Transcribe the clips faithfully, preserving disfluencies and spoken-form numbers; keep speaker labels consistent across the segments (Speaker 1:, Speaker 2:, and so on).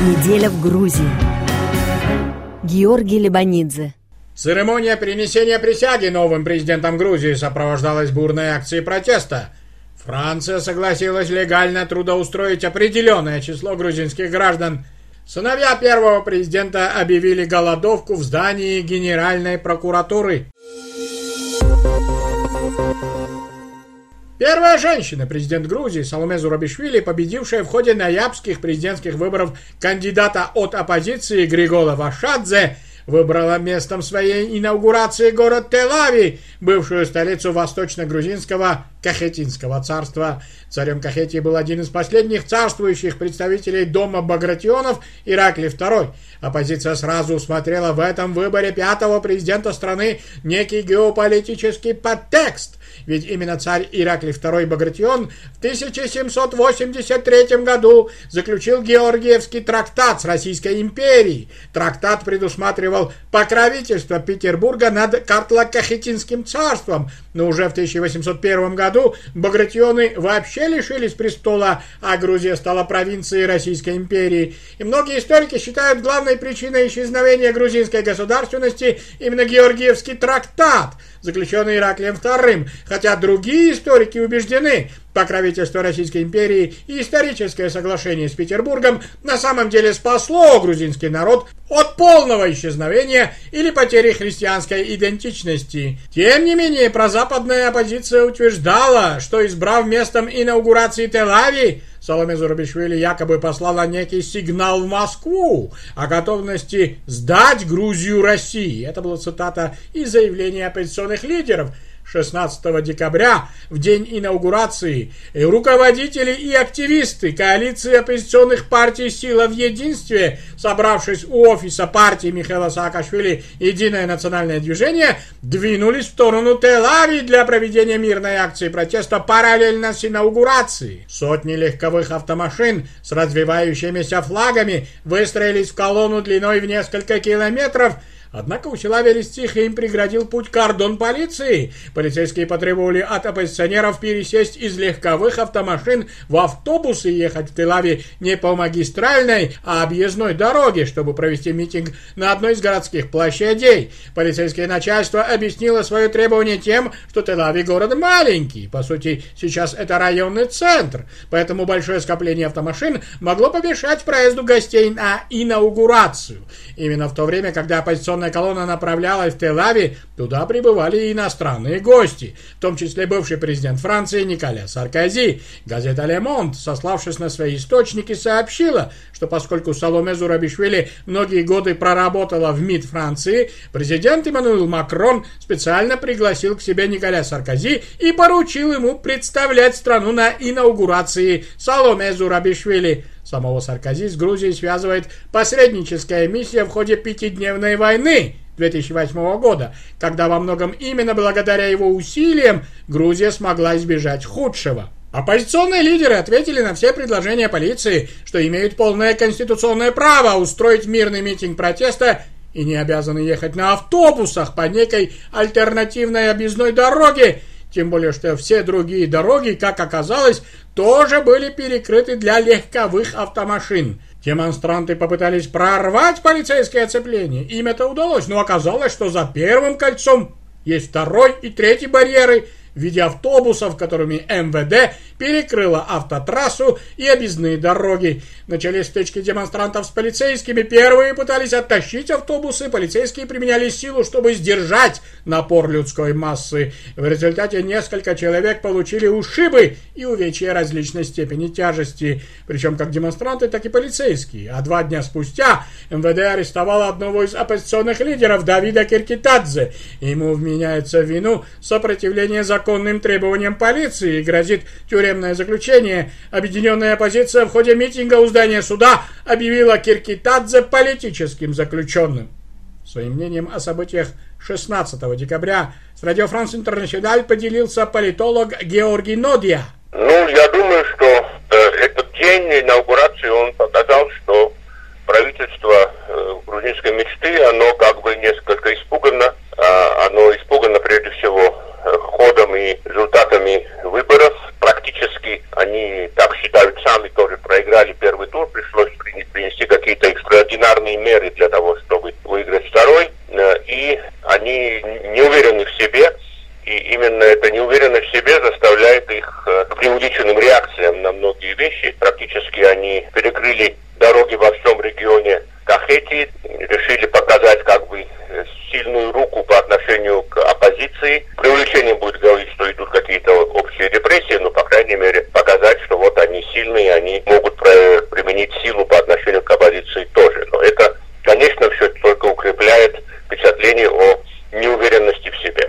Speaker 1: Неделя в Грузии. Георгий Лебанидзе.
Speaker 2: Церемония принесения присяги новым президентом Грузии сопровождалась бурной акцией протеста. Франция согласилась легально трудоустроить определенное число грузинских граждан. Сыновья первого президента объявили голодовку в здании Генеральной прокуратуры. Первая женщина, президент Грузии Саломе Зурабишвили, победившая в ходе ноябрьских президентских выборов кандидата от оппозиции Григола Вашадзе, выбрала местом своей инаугурации город Тель-Авив, бывшую столицу восточно-грузинского Кахетинского царства. Царем Кахетии был один из последних царствующих представителей дома Багратионов Ираклий второй. Оппозиция сразу усмотрела в этом выборе пятого президента страны некий геополитический подтекст. Ведь именно царь Ираклий второй Багратион в тысяча семьсот восемьдесят третьем году заключил Георгиевский трактат с Российской империей. Трактат предусматривал покровительство Петербурга над Картло-Кахетинским царством, но уже в тысяча восемьсот первом году Багратионы вообще лишились престола, а Грузия стала провинцией Российской империи. И многие историки считают главной причиной исчезновения грузинской государственности именно Георгиевский трактат, заключенный Ираклием вторым, хотя другие историки убеждены, покровительство Российской империи и историческое соглашение с Петербургом на самом деле спасло грузинский народ от полного исчезновения или потери христианской идентичности. Тем не менее, прозападная оппозиция утверждала, что, избрав местом инаугурации Тель-Авив, Саломе Зурабишвили якобы послала некий сигнал в Москву о готовности сдать Грузию России. Это была цитата из заявления оппозиционных лидеров. шестнадцатого декабря, в день инаугурации, руководители и активисты коалиции оппозиционных партий «Сила в единстве», собравшись у офиса партии Михаила Саакашвили «Единое национальное движение», двинулись в сторону Тель-Авив для проведения мирной акции протеста параллельно с инаугурацией. Сотни легковых автомашин с развивающимися флагами выстроились в колонну длиной в несколько километров. Однако у села Велистиха им преградил путь кордон полиции. Полицейские потребовали от оппозиционеров пересесть из легковых автомашин в автобусы и ехать в Тель-Авив не по магистральной, а объездной дороге, чтобы провести митинг на одной из городских площадей. Полицейское начальство объяснило свое требование тем, что Тель-Авив город маленький. По сути, сейчас это районный центр, поэтому большое скопление автомашин могло помешать проезду гостей на инаугурацию. Именно в то время, когда оппозиционная колонна направлялась в Тель-Авив, туда прибывали и иностранные гости, в том числе бывший президент Франции Николя Саркози. Газета «Ле Монд», сославшись на свои источники, сообщила, что поскольку Саломе Зурабишвили многие годы проработала в МИД Франции, президент Эммануэль Макрон специально пригласил к себе Николя Саркози и поручил ему представлять страну на инаугурации Саломе Зурабишвили. Самого Саркози с Грузией связывает посредническая миссия в ходе пятидневной войны две тысячи восьмого года, когда во многом именно благодаря его усилиям Грузия смогла избежать худшего. Оппозиционные лидеры ответили на все предложения полиции, что имеют полное конституционное право устроить мирный митинг протеста и не обязаны ехать на автобусах по некой альтернативной объездной дороге, тем более, что все другие дороги, как оказалось, тоже были перекрыты для легковых автомашин. Демонстранты попытались прорвать полицейское оцепление. Им это удалось, но оказалось, что за первым кольцом есть второй и третий барьеры в виде автобусов, которыми эм вэ дэ перекрыла автотрассу и объездные дороги. Начались стычки демонстрантов с полицейскими. Первые пытались оттащить автобусы, полицейские применяли силу, чтобы сдержать напор людской массы. В результате несколько человек получили ушибы и увечья различной степени тяжести, причем как демонстранты, так и полицейские. А два дня спустя эм вэ дэ арестовало одного из оппозиционных лидеров, Давида Киркитадзе. Ему вменяется в вину сопротивление законным требованиям полиции и грозит тюремное заключение. Объединенная оппозиция в ходе митинга у здания суда объявила Киркитадзе политическим заключенным. Своим мнением о событиях шестнадцатого декабря с Радио Франс Интернациональ поделился политолог Георгий Нодия.
Speaker 3: Ну, я думаю, что э, этот день инаугурации, он показал, что правительство э, грузинской мечты, оно как бы несколько испугано. Э, оно испугано прежде всего э, ходом и результатами выборов. Практически они так считают сами, тоже проиграли первый тур, пришлось принести какие-то многие вещи. Практически они перекрыли дороги во всем регионе Кахети, решили показать как бы сильную руку по отношению к оппозиции. Преувеличением будет говорить, что идут какие-то общие репрессии, но, по крайней мере, показать, что вот они сильные, они могут применить силу по отношению к оппозиции тоже. Но это, конечно, все только укрепляет впечатление о неуверенности в себе.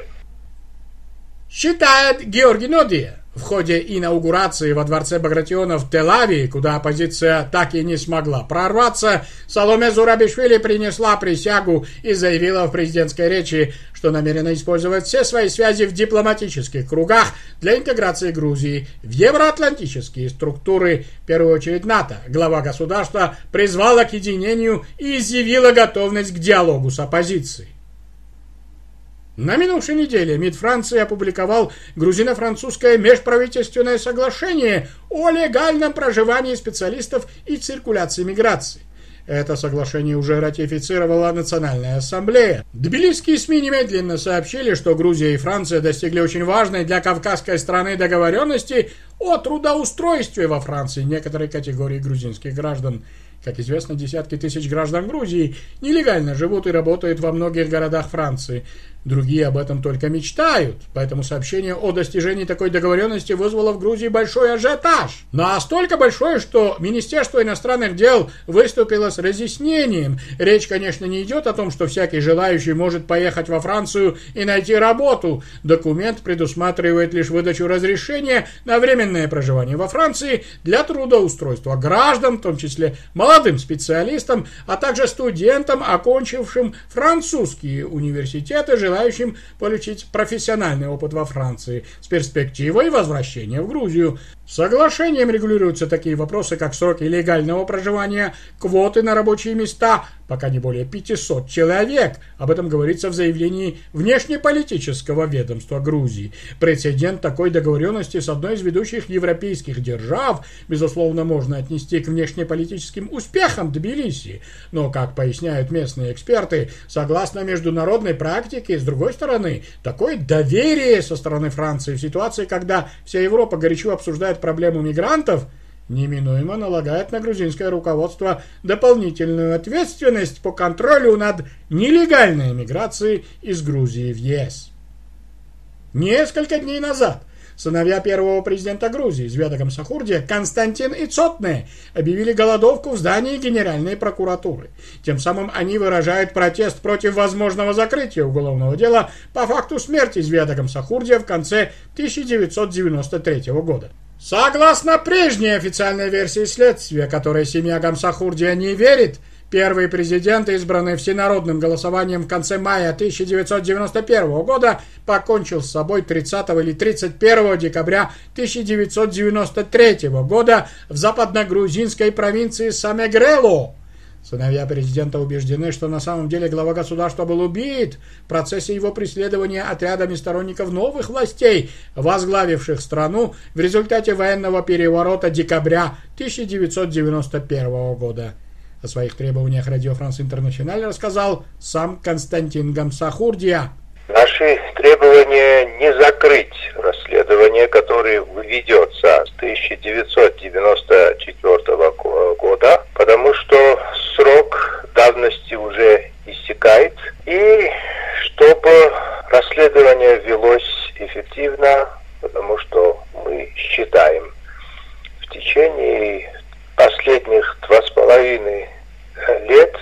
Speaker 2: Считает Георгий Нодия. В ходе инаугурации во дворце Багратиона в Тель-Авиве, куда оппозиция так и не смогла прорваться, Саломе Зурабишвили принесла присягу и заявила в президентской речи, что намерена использовать все свои связи в дипломатических кругах для интеграции Грузии в евроатлантические структуры, в первую очередь НАТО. Глава государства призвала к единению и изъявила готовность к диалогу с оппозицией. На минувшей неделе МИД Франции опубликовал грузино-французское межправительственное соглашение о легальном проживании специалистов и циркуляции миграции. Это соглашение уже ратифицировала Национальная ассамблея. Тбилисские СМИ немедленно сообщили, что Грузия и Франция достигли очень важной для кавказской страны договоренности о трудоустройстве во Франции некоторой категории грузинских граждан. Как известно, десятки тысяч граждан Грузии нелегально живут и работают во многих городах Франции. Другие об этом только мечтают, поэтому сообщение о достижении такой договоренности вызвало в Грузии большой ажиотаж. Настолько большой, что Министерство иностранных дел выступило с разъяснением. Речь, конечно, не идет о том, что всякий желающий может поехать во Францию и найти работу. Документ предусматривает лишь выдачу разрешения на временное проживание во Франции для трудоустройства граждан, в том числе молодым специалистам, а также студентам, окончившим французские университеты, желающим получить профессиональный опыт во Франции с перспективой возвращения в Грузию. Соглашением регулируются такие вопросы, как сроки легального проживания, квоты на рабочие места, пока не более пятисот человек. Об этом говорится в заявлении внешнеполитического ведомства Грузии. Прецедент такой договоренности с одной из ведущих европейских держав, безусловно, можно отнести к внешнеполитическим успехам Тбилиси. Но, как поясняют местные эксперты, согласно международной практике, с другой стороны, такое доверие со стороны Франции в ситуации, когда вся Европа горячо обсуждает проблему мигрантов, неминуемо налагает на грузинское руководство дополнительную ответственность по контролю над нелегальной миграцией из Грузии в ЕС. Несколько дней назад сыновья первого президента Грузии Звяда Гамсахурдия, Константин и Цотне, объявили голодовку в здании Генеральной прокуратуры. Тем самым они выражают протест против возможного закрытия уголовного дела по факту смерти Звяда Гамсахурдия в конце тысяча девятьсот девяносто третьего года. Согласно прежней официальной версии следствия, которой семья Гамсахурдия не верит, первый президент, избранный всенародным голосованием в конце мая тысяча девятьсот девяносто первого года, покончил с собой тридцатого или тридцать первого декабря тысяча девятьсот девяносто третьего года в западногрузинской провинции Самегрело. Сыновья президента убеждены, что на самом деле глава государства был убит в процессе его преследования отрядами сторонников новых властей, возглавивших страну в результате военного переворота декабря тысяча девятьсот девяносто первого года. О своих требованиях Радио Франс Интернациональ рассказал сам Константин Гамсахурдия.
Speaker 4: Наши требования не закрыть расследование, которое ведется с тысяча девятьсот девяносто четвёртого года, потому что срок давности уже истекает, и чтобы расследование велось эффективно, потому что мы считаем, в течение последних два с половиной лет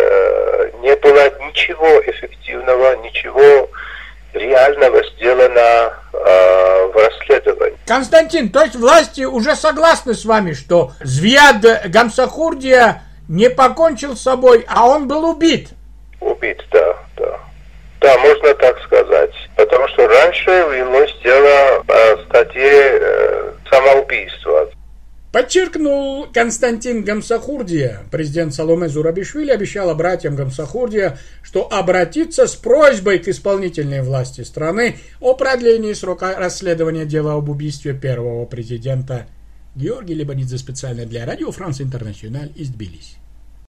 Speaker 4: э, не было ничего эффективного, ничего реального сделано э, в расследовании.
Speaker 2: Константин, то есть власти уже согласны с вами, что Звяд Гамсахурдия не покончил с собой, а он был убит?
Speaker 4: Убит, да, да. Да, можно так сказать. Потому что раньше велось дело по статье э, самоубийства.
Speaker 2: Подчеркнул Константин Гамсахурдия. Президент Саломе Зурабишвили обещала братьям Гамсахурдия, что обратится с просьбой к исполнительной власти страны о продлении срока расследования дела об убийстве первого президента. Георгий Лебанидзе специально для Радио Франс Интернациональ из Тбилиси.